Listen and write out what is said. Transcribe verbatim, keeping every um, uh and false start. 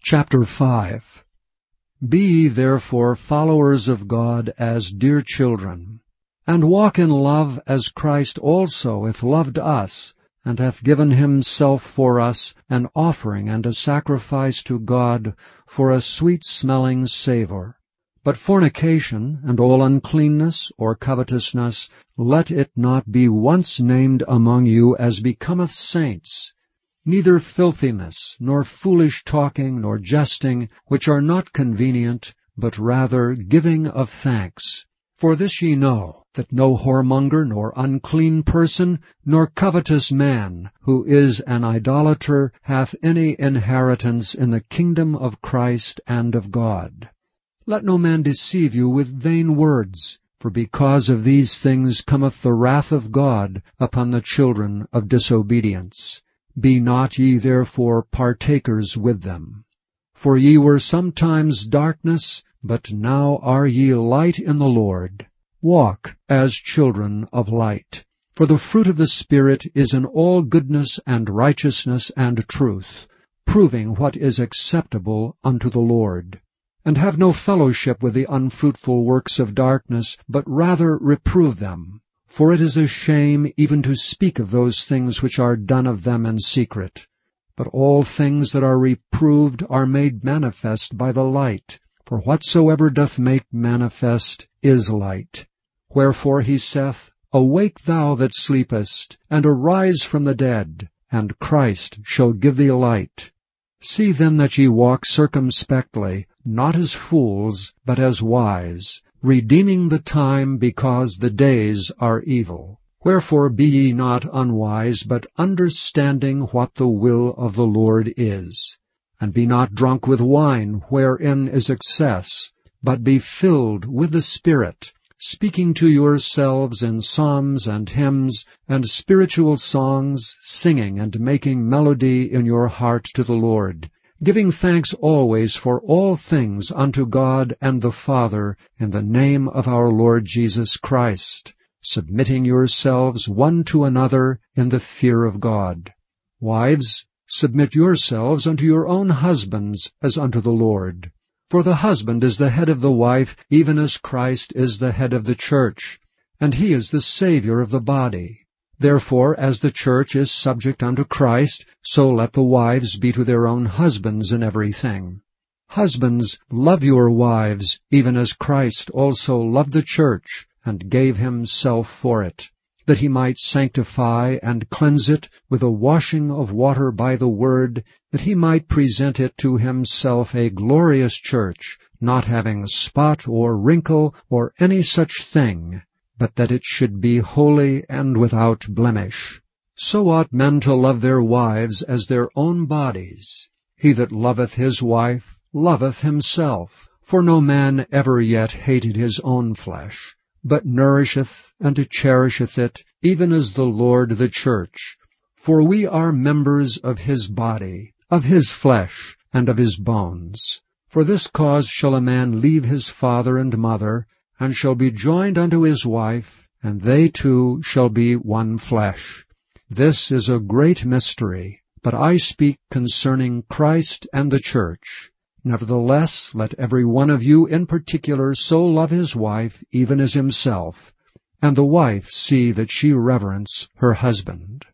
Chapter five. Be ye therefore followers of God as dear children, and walk in love as Christ also hath loved us, and hath given himself for us an offering and a sacrifice to God for a sweet-smelling savour. But fornication, and all uncleanness or covetousness, let it not be once named among you as becometh saints, neither filthiness, nor foolish talking, nor jesting, which are not convenient, but rather giving of thanks. For this ye know, that no whoremonger, nor unclean person, nor covetous man, who is an idolater, hath any inheritance in the kingdom of Christ and of God. Let no man deceive you with vain words, for because of these things cometh the wrath of God upon the children of disobedience. Be not ye therefore partakers with them. For ye were sometimes darkness, but now are ye light in the Lord. Walk as children of light. For the fruit of the Spirit is in all goodness and righteousness and truth, proving what is acceptable unto the Lord. And have no fellowship with the unfruitful works of darkness, but rather reprove them. For it is a shame even to speak of those things which are done of them in secret. But all things that are reproved are made manifest by the light. For whatsoever doth make manifest is light. Wherefore he saith, Awake thou that sleepest, and arise from the dead, and Christ shall give thee light. See then that ye walk circumspectly, not as fools, but as wise, redeeming the time, because the days are evil. Wherefore be ye not unwise, but understanding what the will of the Lord is. And be not drunk with wine, wherein is excess, but be filled with the Spirit, speaking to yourselves in psalms and hymns and spiritual songs, singing and making melody in your heart to the Lord, giving thanks always for all things unto God and the Father in the name of our Lord Jesus Christ, submitting yourselves one to another in the fear of God. Wives, submit yourselves unto your own husbands as unto the Lord. For the husband is the head of the wife, even as Christ is the head of the church, and he is the Savior of the body. Therefore, as the church is subject unto Christ, so let the wives be to their own husbands in everything. Husbands, love your wives, even as Christ also loved the church, and gave himself for it, that he might sanctify and cleanse it with a washing of water by the word, that he might present it to himself a glorious church, not having spot or wrinkle or any such thing, but that it should be holy and without blemish. So ought men to love their wives as their own bodies. He that loveth his wife loveth himself. For no man ever yet hated his own flesh, but nourisheth and cherisheth it, even as the Lord the church. For we are members of his body, of his flesh, and of his bones. For this cause shall a man leave his father and mother, and shall be joined unto his wife, and they two shall be one flesh. This is a great mystery, but I speak concerning Christ and the church. Nevertheless, let every one of you in particular so love his wife, even as himself, and the wife see that she reverence her husband.